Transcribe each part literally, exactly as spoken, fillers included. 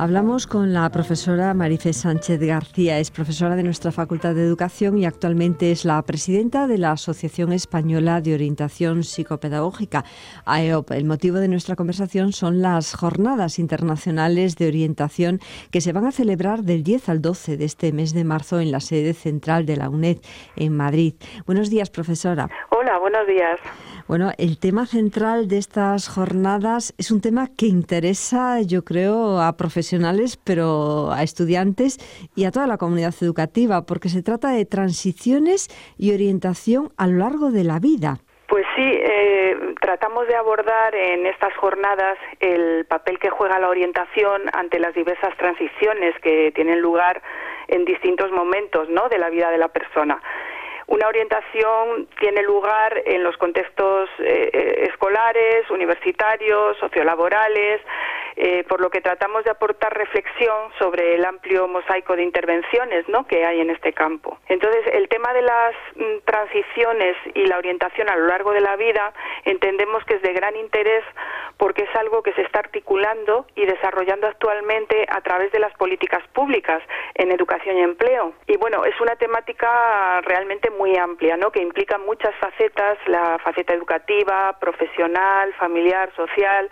Hablamos con la profesora Marifé Sánchez García, es profesora de nuestra Facultad de Educación y actualmente es la presidenta de la Asociación Española de Orientación Psicopedagógica, A E O P. El motivo de nuestra conversación son las Jornadas Internacionales de Orientación que se van a celebrar del diez al doce de este mes de marzo en la sede central de la UNED en Madrid. Buenos días, profesora. Hola, buenos días. Bueno, el tema central de estas jornadas es un tema que interesa, yo creo, a profesionales, pero a estudiantes y a toda la comunidad educativa, porque se trata de transiciones y orientación a lo largo de la vida. Pues sí, eh, tratamos de abordar en estas jornadas el papel que juega la orientación ante las diversas transiciones que tienen lugar en distintos momentos, ¿no?, de la vida de la persona. Una orientación tiene lugar en los contextos eh, escolares, universitarios, sociolaborales, eh, por lo que tratamos de aportar reflexión sobre el amplio mosaico de intervenciones, ¿no?, que hay en este campo. Entonces, el tema de las mm, transiciones y la orientación a lo largo de la vida entendemos que es de gran interés porque es algo que se está articulando y desarrollando actualmente a través de las políticas públicas en educación y empleo. Y bueno, es una temática realmente muy amplia, ¿no?, que implica muchas facetas, la faceta educativa, profesional, familiar, social,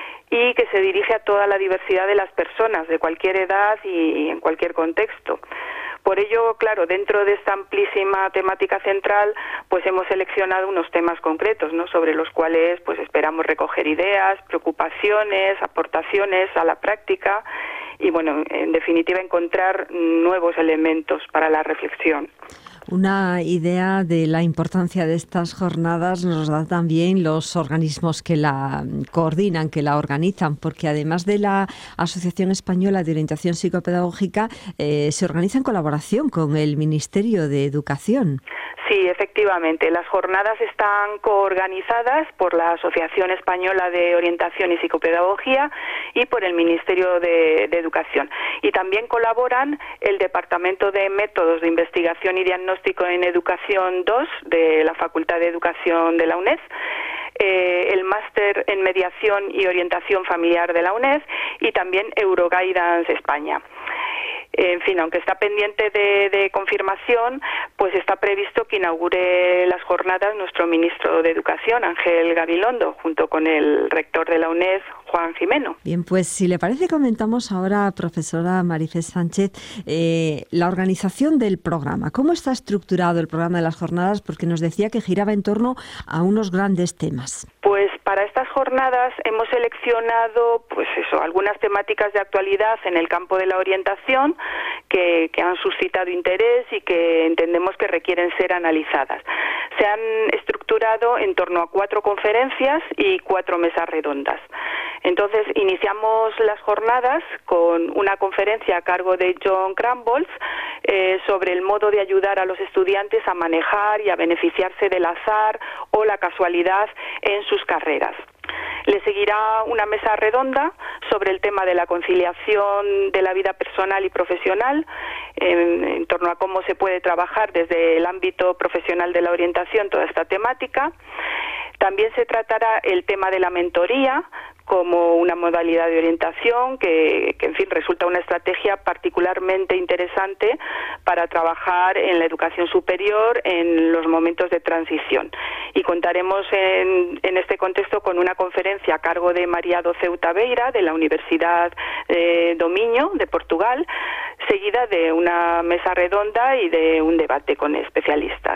y que se dirige a toda la diversidad de las personas, de cualquier edad y en cualquier contexto. Por ello, claro, dentro de esta amplísima temática central, pues hemos seleccionado unos temas concretos, ¿no?, sobre los cuales pues esperamos recoger ideas, preocupaciones, aportaciones a la práctica y, bueno, en definitiva, encontrar nuevos elementos para la reflexión. Una idea de la importancia de estas jornadas nos da también los organismos que la coordinan, que la organizan, porque además de la Asociación Española de Orientación Psicopedagógica, eh, se organiza en colaboración con el Ministerio de Educación. Sí, efectivamente. Las jornadas están coorganizadas por la Asociación Española de Orientación y Psicopedagogía y por el Ministerio de, de Educación. Y también colaboran el Departamento de Métodos de Investigación y Diagnóstico en Educación dos de la Facultad de Educación de la UNED, eh, el Máster en Mediación y Orientación Familiar de la UNED y también Euroguidance España. En fin, aunque está pendiente de, de confirmación, pues está previsto que inaugure las jornadas nuestro ministro de Educación, Ángel Gabilondo, junto con el rector de la UNED, Juan Jimeno. Bien, pues si le parece, comentamos ahora, profesora Marifé Sánchez, eh, la organización del programa. ¿Cómo está estructurado el programa de las jornadas? Porque nos decía que giraba en torno a unos grandes temas. Pues para estas jornadas hemos seleccionado, pues eso, algunas temáticas de actualidad en el campo de la orientación que, que han suscitado interés y que entendemos que requieren ser analizadas. Se han estructurado en torno a cuatro conferencias y cuatro mesas redondas. Entonces, iniciamos las jornadas con una conferencia a cargo de John Crumbles eh, sobre el modo de ayudar a los estudiantes a manejar y a beneficiarse del azar o la casualidad en sus carreras. Le seguirá una mesa redonda sobre el tema de la conciliación de la vida personal y profesional, en, en torno a cómo se puede trabajar desde el ámbito profesional de la orientación toda esta temática. También se tratará el tema de la mentoría como una modalidad de orientación que, que, en fin, resulta una estrategia particularmente interesante para trabajar en la educación superior en los momentos de transición. Y contaremos en, en este contexto con una conferencia a cargo de María do Ceuta Beira, de la Universidad eh, do Minho, de Portugal, seguida de una mesa redonda y de un debate con especialistas.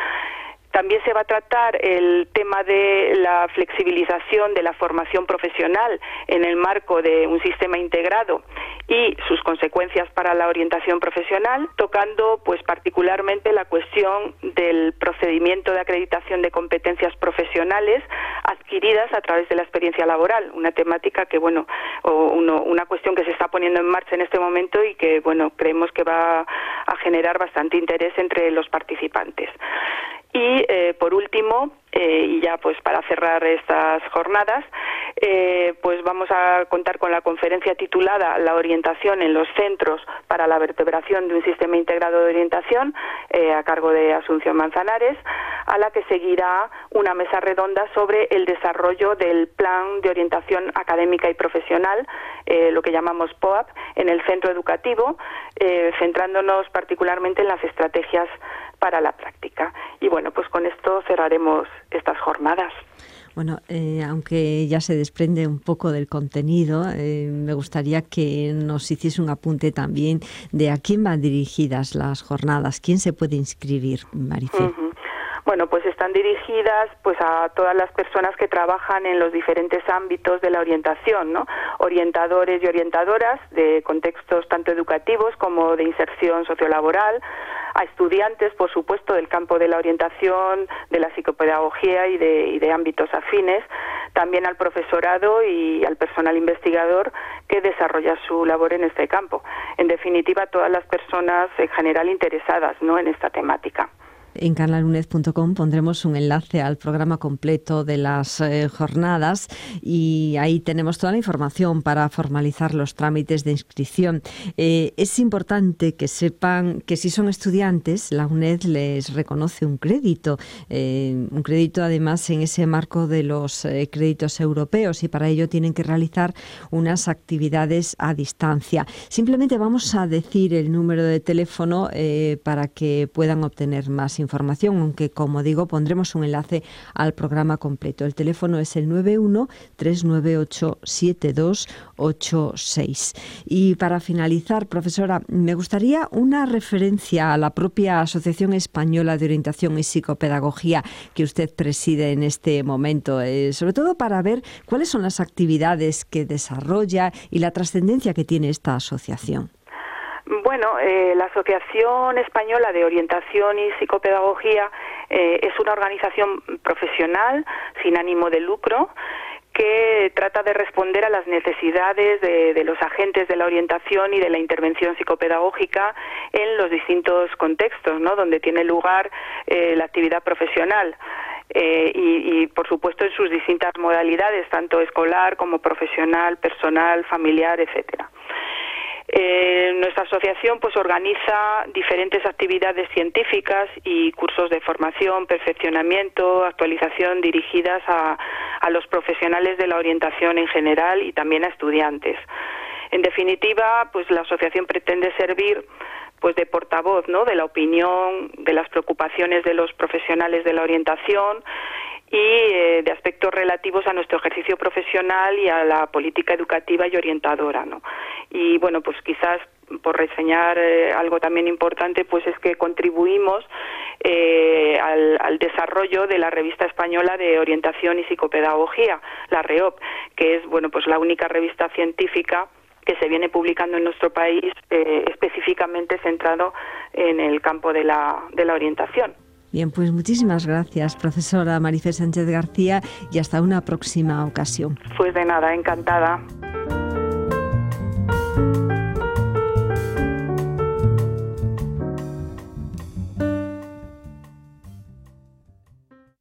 También se va a tratar el tema de la flexibilización de la formación profesional en el marco de un sistema integrado y sus consecuencias para la orientación profesional, tocando pues particularmente la cuestión del procedimiento de acreditación de competencias profesionales adquiridas a través de la experiencia laboral, una temática que bueno, o uno, una cuestión que se está poniendo en marcha en este momento y que bueno, creemos que va a generar bastante interés entre los participantes. Y eh, por último, eh, y ya pues para cerrar estas jornadas, eh, pues vamos a contar con la conferencia titulada La orientación en los centros para la vertebración de un sistema integrado de orientación, eh, a cargo de Asunción Manzanares, a la que seguirá una mesa redonda sobre el desarrollo del plan de orientación académica y profesional, eh, lo que llamamos P O A P, en el centro educativo, eh, centrándonos particularmente en las estrategias para la práctica. Y bueno, pues con esto cerraremos estas jornadas. Bueno, eh, aunque ya se desprende un poco del contenido, eh, me gustaría que nos hiciese un apunte también de a quién van dirigidas las jornadas, quién se puede inscribir, Marifé. Uh-huh. Bueno, pues están dirigidas pues a todas las personas que trabajan en los diferentes ámbitos de la orientación, ¿no? Orientadores y orientadoras de contextos tanto educativos como de inserción sociolaboral, a estudiantes, por supuesto, del campo de la orientación, de la psicopedagogía y de, y de ámbitos afines, también al profesorado y al personal investigador que desarrolla su labor en este campo. En definitiva, todas las personas en general interesadas, ¿no?, en esta temática. En canal uned punto com pondremos un enlace al programa completo de las eh, jornadas y ahí tenemos toda la información para formalizar los trámites de inscripción. Eh, es importante que sepan que si son estudiantes, la UNED les reconoce un crédito, eh, un crédito además en ese marco de los eh, créditos europeos, y para ello tienen que realizar unas actividades a distancia. Simplemente vamos a decir el número de teléfono eh, para que puedan obtener más información, aunque, como digo, pondremos un enlace al programa completo. El teléfono es el nueve uno, tres nueve ocho, siete dos ocho seis. Y para finalizar, profesora, me gustaría una referencia a la propia Asociación Española de Orientación y Psicopedagogía que usted preside en este momento, eh, sobre todo para ver cuáles son las actividades que desarrolla y la trascendencia que tiene esta asociación. Bueno, eh, la Asociación Española de Orientación y Psicopedagogía eh, es una organización profesional sin ánimo de lucro que trata de responder a las necesidades de, de los agentes de la orientación y de la intervención psicopedagógica en los distintos contextos, ¿no?, donde tiene lugar eh, la actividad profesional. Eh, y, y, por supuesto, en sus distintas modalidades, tanto escolar como profesional, personal, familiar, etcétera. Eh, nuestra asociación pues organiza diferentes actividades científicas y cursos de formación, perfeccionamiento, actualización dirigidas a, a los profesionales de la orientación en general y también a estudiantes. En definitiva, pues la asociación pretende servir pues de portavoz, ¿no?, de la opinión, de las preocupaciones de los profesionales de la orientación y eh, de aspectos relativos a nuestro ejercicio profesional y a la política educativa y orientadora, ¿no? Y bueno, pues quizás por reseñar eh, algo también importante, pues es que contribuimos eh, al, al desarrollo de la revista española de orientación y psicopedagogía, la REOP, que es, bueno, pues la única revista científica que se viene publicando en nuestro país eh, específicamente centrado en el campo de la, de la orientación. Bien, pues muchísimas gracias, profesora Marifé Sánchez García, y hasta una próxima ocasión. Pues de nada, encantada.